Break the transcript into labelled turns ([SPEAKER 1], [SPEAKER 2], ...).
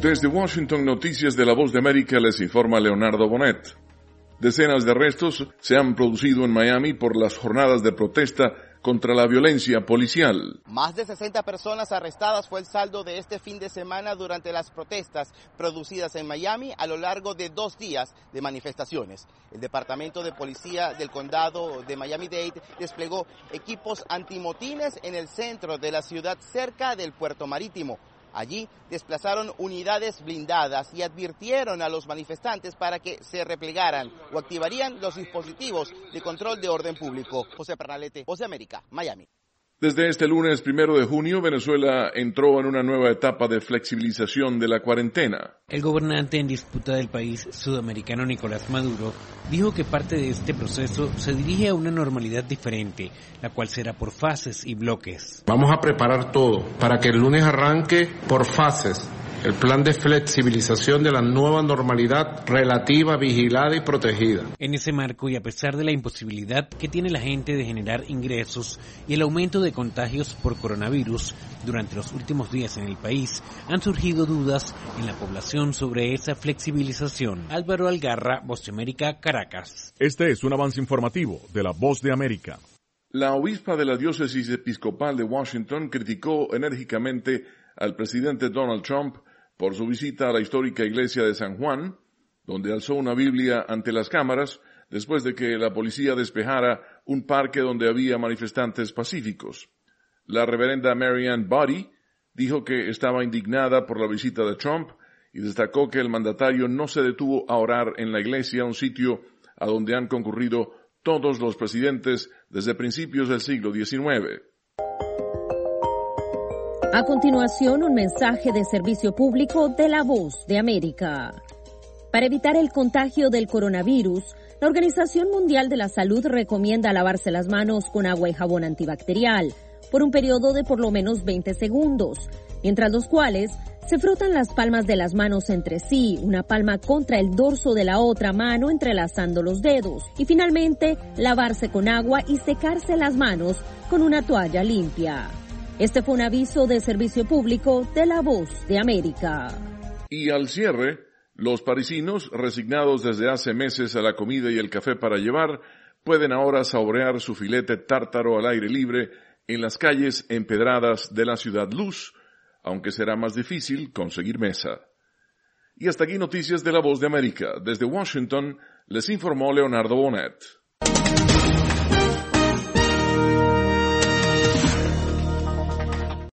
[SPEAKER 1] Desde Washington, Noticias de la Voz de América, les informa Leonardo Bonet. Decenas de arrestos se han producido en Miami por las jornadas de protesta contra la violencia policial.
[SPEAKER 2] Más de 60 personas arrestadas fue el saldo de este fin de semana durante las protestas producidas en Miami a lo largo de 2 días de manifestaciones. El Departamento de Policía del Condado de Miami-Dade desplegó equipos antimotines en el centro de la ciudad cerca del puerto marítimo. Allí desplazaron unidades blindadas y advirtieron a los manifestantes para que se replegaran o activarían los dispositivos de control de orden público. José Pernalete, Voz de América, Miami.
[SPEAKER 1] Desde este lunes 1 de junio, Venezuela entró en una nueva etapa de flexibilización de la cuarentena.
[SPEAKER 3] El gobernante en disputa del país sudamericano Nicolás Maduro dijo que parte de este proceso se dirige a una normalidad diferente, la cual será por fases y bloques.
[SPEAKER 4] Vamos a preparar todo para que el lunes arranque por fases el plan de flexibilización de la nueva normalidad relativa, vigilada y protegida.
[SPEAKER 3] En ese marco y a pesar de la imposibilidad que tiene la gente de generar ingresos y el aumento de contagios por coronavirus durante los últimos días en el país, han surgido dudas en la población sobre esa flexibilización. Álvaro Algarra, Voz de América, Caracas.
[SPEAKER 5] Este es un avance informativo de la Voz de América.
[SPEAKER 1] La obispa de la diócesis episcopal de Washington criticó enérgicamente al presidente Donald Trump por su visita a la histórica iglesia de San Juan, donde alzó una Biblia ante las cámaras después de que la policía despejara un parque donde había manifestantes pacíficos. La reverenda Mary Ann Boddy dijo que estaba indignada por la visita de Trump y destacó que el mandatario no se detuvo a orar en la iglesia, un sitio a donde han concurrido todos los presidentes desde principios del siglo XIX.
[SPEAKER 6] A continuación, un mensaje de servicio público de la Voz de América. Para evitar el contagio del coronavirus, la Organización Mundial de la Salud recomienda lavarse las manos con agua y jabón antibacterial por un periodo de por lo menos 20 segundos, mientras los cuales se frotan las palmas de las manos entre sí, una palma contra el dorso de la otra mano entrelazando los dedos, y finalmente lavarse con agua y secarse las manos con una toalla limpia. Este fue un aviso de servicio público de la Voz de América.
[SPEAKER 1] Y al cierre, los parisinos, resignados desde hace meses a la comida y el café para llevar, pueden ahora saborear su filete tártaro al aire libre en las calles empedradas de la ciudad luz, aunque será más difícil conseguir mesa. Y hasta aquí Noticias de la Voz de América. Desde Washington les informó Leonardo Bonet.